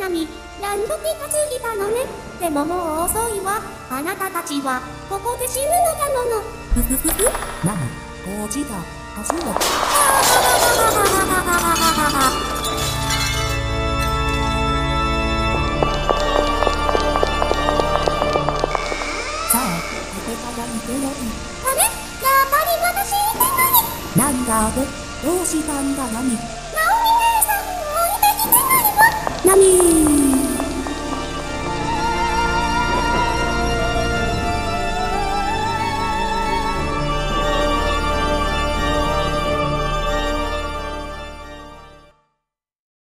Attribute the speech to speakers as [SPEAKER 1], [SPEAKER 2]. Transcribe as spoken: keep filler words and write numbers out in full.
[SPEAKER 1] なに、何度気がついたのね。でももう遅いわ。あなたたちは、ここで死ぬのだもの。
[SPEAKER 2] ふふふふ。なに、落ちた。足を。さあ、ここから行くよ。
[SPEAKER 1] あれ、やっぱり私いたのに。
[SPEAKER 2] なんだで、どうしたんだなに。
[SPEAKER 1] ナオミ姉さん、置いてきてないわ。
[SPEAKER 2] なにー。